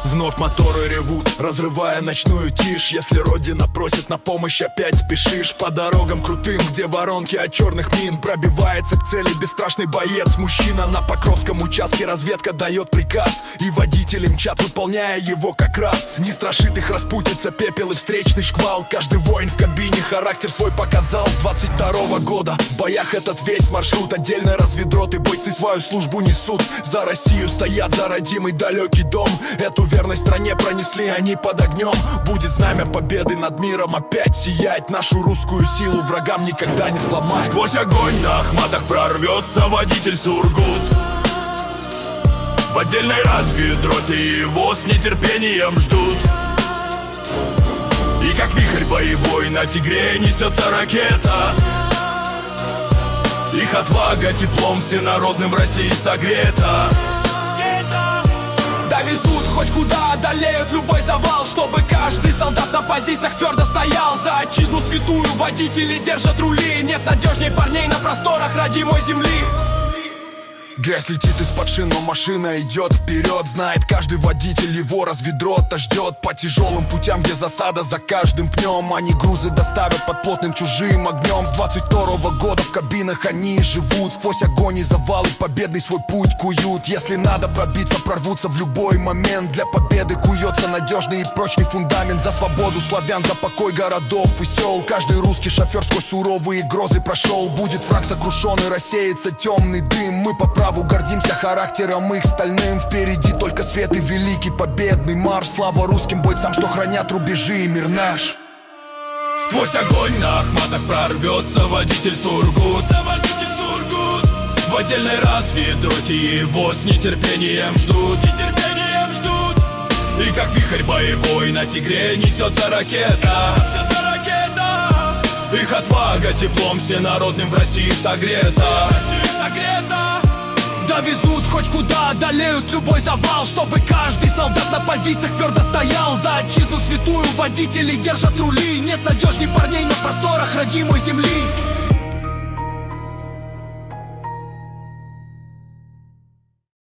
Вновь моторы ревут, разрывая ночную тишь. Если родина просит на помощь, опять спешишь. По дорогам крутым, где воронки от черных мин, пробивается к цели бесстрашный боец. Мужчина на Покровском участке, разведка дает приказ, и водители мчат, выполняя его как раз. Не страшит их распутица, пепел и встречный шквал. Каждый воин в кабине характер свой показал. С 22-го года в боях этот весь маршрут. Отдельно разведроты, бойцы свою службу несут. За Россию стоят, за родимый далекий дом. Эту верность стране пронесли они под огнем. Будет знамя победы над миром опять сиять. Нашу русскую силу врагам никогда не сломать. Сквозь огонь на Ахматах прорвется водитель Сургут. В отдельной разведроте его с нетерпением ждут. И как вихрь боевой на Тигре несется ракета. Их отвага теплом всенародным в России согрета. Довезут хоть куда, одолеют любой завал, чтобы каждый солдат на позициях твердо стоял. За отчизну святую водители держат рули. Нет надежней парней на просторах родимой земли. Грязь летит из-под шин, но машина идет вперед. Знает каждый водитель, его разведрота ждет. По тяжелым путям, где засада за каждым пнем. Они грузы доставят под плотным чужим огнем. С 22-го года в кабинах они живут. Сквозь огонь и завалы победный свой путь куют. Если надо пробиться, прорвутся в любой момент. Для победы куется надежный и прочный фундамент. За свободу славян, за покой городов и сел. Каждый русский шофер сквозь суровые грозы прошел. Будет враг сокрушен и рассеется темный дым. Мы по праву гордимся характером их стальным. Впереди только свет и великий победный марш. Слава русским бойцам, что хранят рубежи и мир наш. Сквозь огонь на Ахматах прорвется водитель Сургут. В отдельной разведроте его с нетерпением ждут. И как вихрь боевой на Тигре несется ракета. Их отвага теплом всенародным в России согрета. Довезут хоть куда, одолеют любой завал, чтобы каждый солдат на позициях твердо стоял. За отчизну святую водители держат рули. Нет надежней парней